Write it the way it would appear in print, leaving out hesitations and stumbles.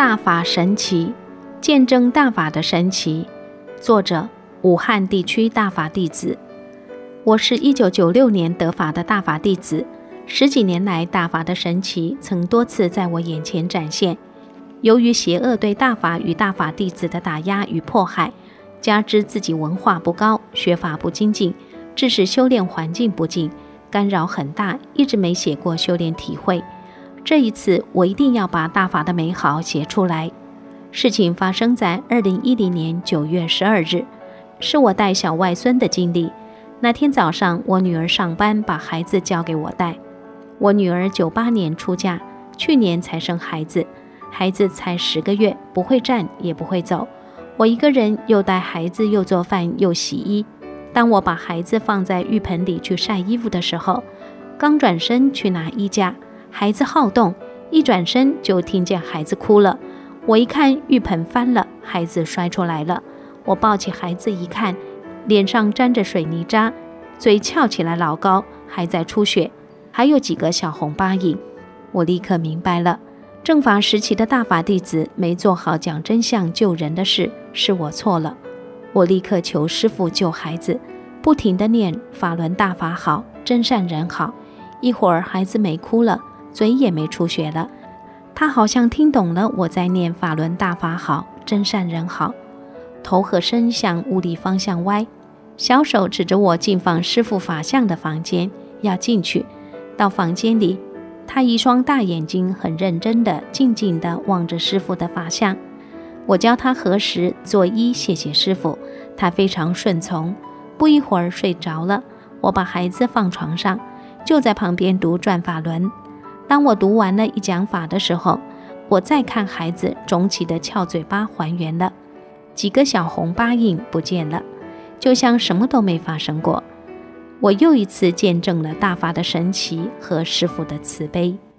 大法神奇，见证大法的神奇。作者：武汉地区大法弟子。我是1996年得法的大法弟子，10几年来大法的神奇曾多次在我眼前展现。由于邪恶对大法与大法弟子的打压与迫害，加之自己文化不高，学法不精进，致使修炼环境不净，干扰很大，一直没写过修炼体会。这一次我一定要把大法的美好写出来。事情发生在2010年9月12日，是我带小外孙的经历。那天早上，我女儿上班，把孩子交给我带。我女儿98年出嫁，去年才生孩子，孩子才10个月，不会站也不会走。我一个人又带孩子，又做饭又洗衣。当我把孩子放在浴盆里去晒衣服的时候，刚转身去拿衣架，孩子好动，一转身就听见孩子哭了。我一看浴盆翻了，孩子摔出来了。我抱起孩子一看，脸上沾着水泥渣，嘴翘起来老高，还在出血，还有几个小红疤印。我立刻明白了，正法时期的大法弟子没做好讲真相救人的事，是我错了。我立刻求师父救孩子，不停地念法轮大法好，真善人好。一会儿孩子没哭了，嘴也没出血了，他好像听懂了我在念法轮大法好，真善人好。头和身向屋里方向歪，小手指着我进放师父法像的房间，要进去。到房间里，他一双大眼睛很认真地静静地望着师父的法像。我教他合十作揖谢谢师父，他非常顺从。不一会儿睡着了，我把孩子放床上，就在旁边读转法轮。当我读完了一讲法的时候，我再看孩子肿起的翘嘴巴还原了，几个小红疤印不见了，就像什么都没发生过。我又一次见证了大法的神奇和师父的慈悲。